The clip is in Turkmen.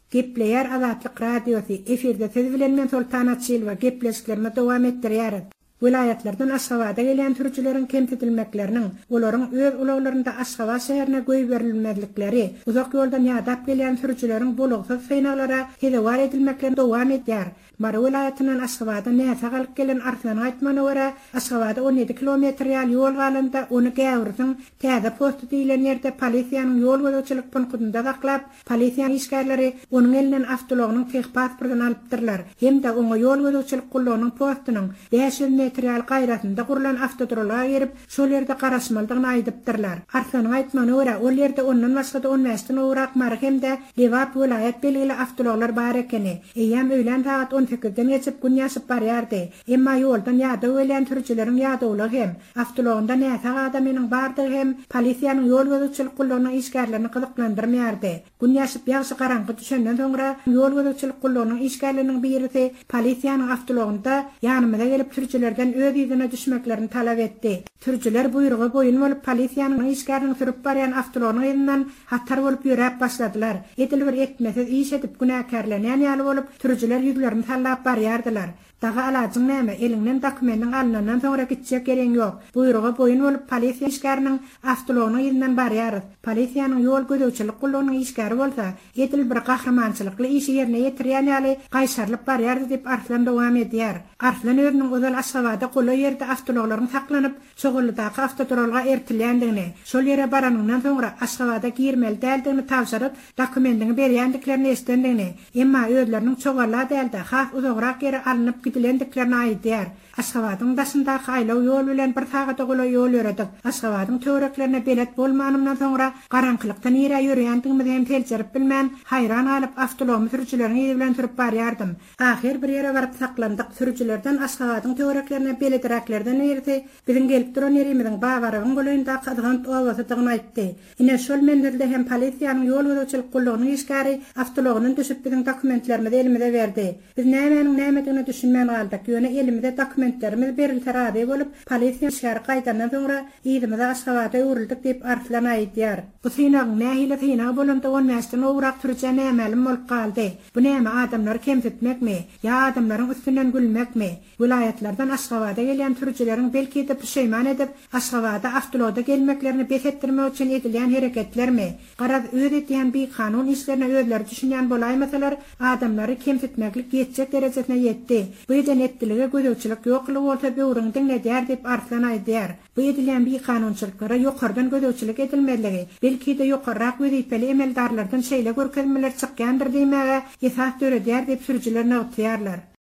Gepleyer Azatlyk radiosu efirde söz bilen men Sultanat Silva gepleşiklerine dowam etdirýär. Vilayetlerden Aşgabat'a gelen türkülerin kemsetilmeklerinin, olaryň öz ulaglarynda Aşgabat şäherine göý berilmezlikleri, uzak ýoldan ýadap gelen türkülerin bolugsyz synalara hedewar edilmekleri dowam edýär. Mara vilayetinden Aşgabat'a näse galyp gelen Arslan aýtmana görä, Aşgabat'a 17 kilometr ýol galynda onu gäwirsiň täze postu diýilen ýerde polisiýanyň ýol gözetçilik punktunda saklap, polisiýa işgärleri onuň elinden avtologynyň tek pasportyny alypdyrlar. Hemde oňa ýol gözetçilik gullanyň postunyň 500 metr gaýratynda gurulan avtoturala gerip, şol ýerde garaşmaldygyny aýdypdyrlar. Arslan aýtmana görä, ol ýerde ondan başga 10 mäsden owrak marhemde Lewap vilayet belgili avtologlar bar ekeni. Eýem öýlen saat 18-den geçip gün ýaşyp barýardy. Emma ýoldan ýada ölen türkçüleriň ýadawlygy hem avtologunda näse adamynyň bardygy hem polisiýanyň ýol gözetçilik gullanyň işgärlerini gyzyklandyrmaýardy. Gün ýaşyp ýaşy garanky düşenden soňra ýol gözetçilik gullanyň işgärleriniň birisi polisiýanyň avtologunda ýanymyza gelip türkçülerden öz ýüzüne düşmeklerini talap etdi. Türkçüler buyrugy boýun bolup polisiýanyň işgärlerini sürüp barýan avtologyň ýerininden hattar bolup ýörep başladylar. Edil bir etmesiz iş edip günäkärlenýän ýaly bolup türkçüler ýüzlerini tallap barýardylar. Daga alajyň näme elinden dokumentin alnandan soňra gitjek gerek ýok. Buyrugy boýun bolup polisiýa işgäriniň avtologyny ýerinden barýar. Polisiýanyň ýol gözetçilik gullanyň işgäri bolsa, edil bir gahramançylykly işi ýerine ýetirýän ýaly gaýşarlyp barýar diýip Arslan dowam edýär. Arslan özüniň özel Aşgabatda goly ýerde avtologlaryň saklanyp, şogullydaky avtoturalga ertilýändigini, şol ýere baranyňdan soňra Aşgabatda girmeli däldigini tawşaryp, dokumentini berýändiklerini eşdendigini, emma özleriniň çogalla däldi, has uzagrak ýere alınıp gidilendiklerini aýdýar. Aşgabatyň daşyndaky aýlaw ýol bilen bir sagata gola ýol ýöredik. Aşgabatyň töwereklerine belet bolmanymdan soňra garanklykdan ýere ýörýändigimizi hem teljerip bilmän, haýran alyp avtolog sürüjüleriň ýeri bilen sürüp barýardym. Ahir bir ýere baryp saklandyk. Sürüjülerden Aşgabatyň töwereklerine beletraklerden ýerdi. Biziň gelip duran ýerimiziň bawarygyň bolynda qadygan owasatygyny aýtdy. Ine şol mendilde hem polisiýanyň ýol gözetçilik gullanyň işgäri avtologynyň düşüp biziň dokumentlerimizi elimize berdi. Biz nämedigini düşünmän galdyk. Ýöne elimizde dokumentlerimiz berildi bolup, polisiýa şäher gaýdandan soňra ýerimize Aşgabat'a ýörildik diýip Arslan aýdýar. Bu synagyň nähile synagy bolanda 10 mäsden owrak türje nämelim bolup galdy. Bu näme adamlar kemsetmekmi? Ýa adamlaryň üstünden gülmekmi? Vilayetlerden Aşgabat'a gelen türjelerin belki de pişeýman edip, Aşgabat'a avtologda gelmeklerini besetdirmek üçin edilýän hereketlermi? Garaz öz etýän bir kanun işlerine özleri düşünýän bolaýmasalar, adamlary kemsetmeklik ýetjek derejesine ýetdi. Bu eden etdiligi gözetçilik ýoklugy bolsa böwrüňden nädär diýip Arslan aýdýar. Bu edilýän bir kanunçylyklara ýokardan gözetçilik edilmeli. Belki de ýokarrak wezipeli emeldarlardan şeýle görkezmeler çykýandyr diýmäge esas töredýär diýip sürüjüler näwtýärler.